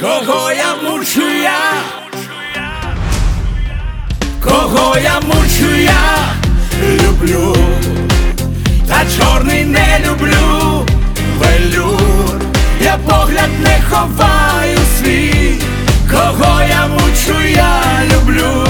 Кого я мучу я? Кого я мучу я? Люблю, та чорний не люблю. Велюр, я погляд не ховаю свій. Кого я мучу я? Люблю.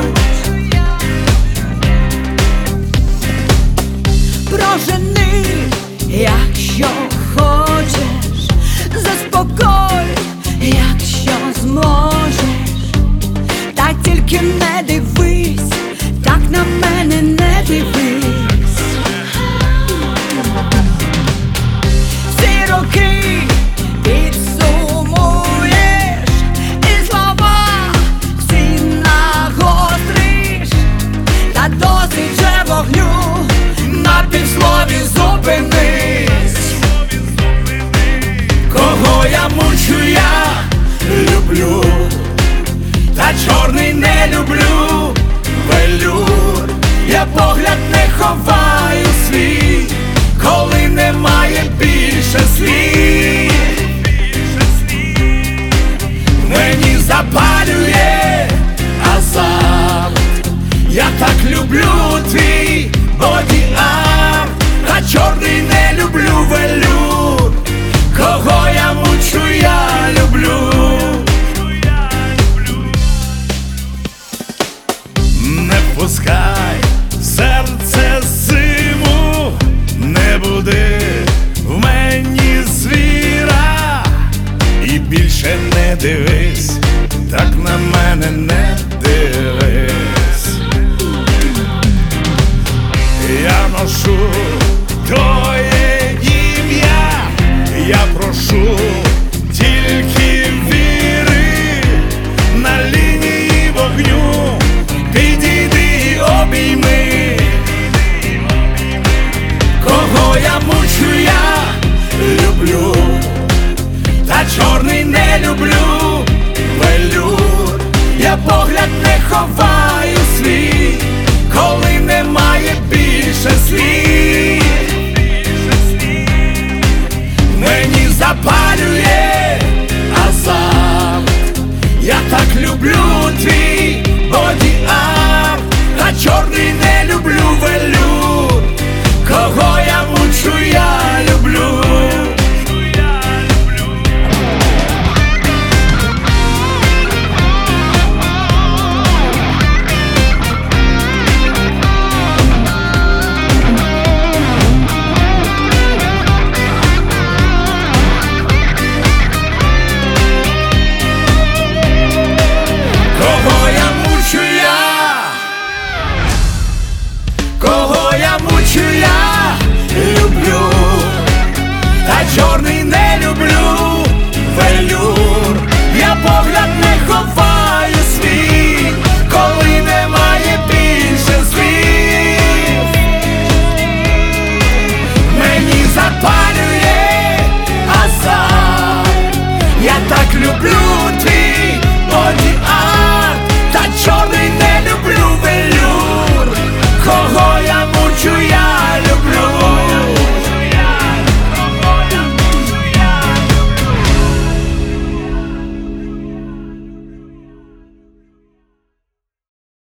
Прожени, якщо хочеш, заспокой, якщо зможеш. Та тільки не дивись, так на мене не дивись. Всі роки підсумуєш, і слова всі нагостриш. Та досить же вогню, на півслові зупинись. Кого я мучу я? Люблю, та чорний не люблю. Велюр, я погляд не ховаю свій, коли немає більше слів. Мені запалює азарт, я так люблю твій боді-арт. А чорний не люблю велюр. Кого я мучу я? Люблю. Не пускай в серце зиму, не буди в мені звіра. І більше не дивись, так на мене не дивись. Я ношу твоє ім'я, я прошу тільки віри. На лінії вогню підійди і обійми. Кого я мучу я? Люблю, та чорний не люблю. Велюр, я погляд не ховаю свій, коли немає більше слів.